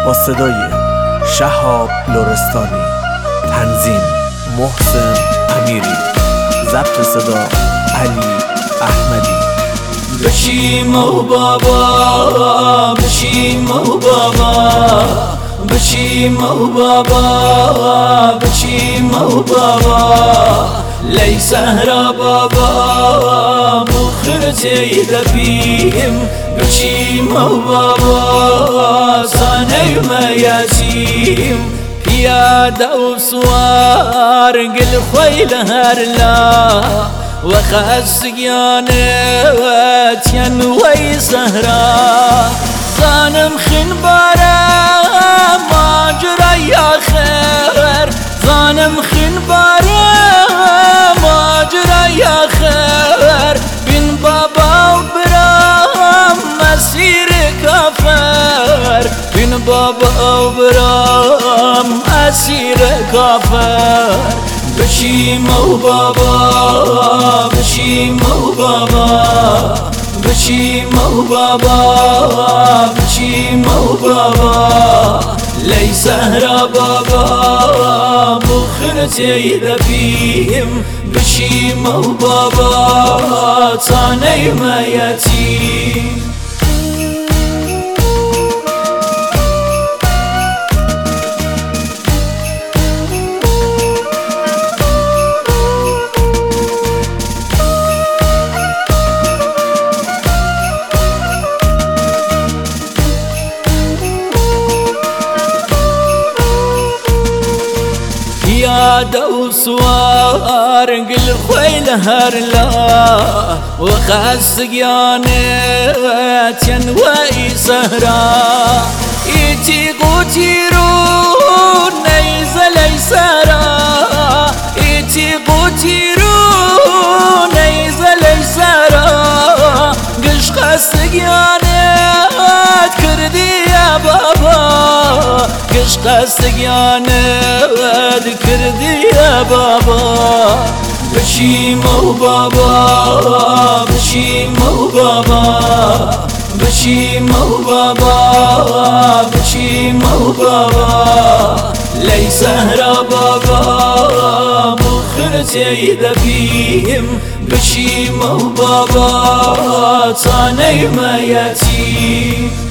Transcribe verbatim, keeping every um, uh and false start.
با صدای شهاب لرستانی، تنظیم محسن امیری، ضبط صدا علی احمدی. بشیم و بابا بشیم و بابا بشیم و بابا بشیم و بابا لی سهرا بابا مخرجی دبیم بشیم و بابا سانیم یاسیم پیاده و سوار قل خویل هرلا وخاسقيانت ينوي سهرا ظانم خنبارا ما جرى يا خير ظانم خنبارا ما جرى يا خير بن بابا وبرام مسير كافر بن بابا وبرام مسير كافر بشیم و بابا بشیم و بابا بشیم و بابا بشیم و بابا لی سهرا بابا مخرجی دبیم بشیم و بابا تانیم یتیم. پیاده و سوار قل خویل هرلا وخاسقيانت ينوي سهرا ایتی قوتيرون نيزل سهرا ایتی قوتيرون نيزل سهرا قش خاسقيانت كردي يا بابا قش خاسقيانت كردي يا بابا بشیم و بابا بشیم و بابا بشیم و بابا بشیم و بابا لی سهرا بابا مخرجی دبیم بشیم و بابا تانیم یتیم.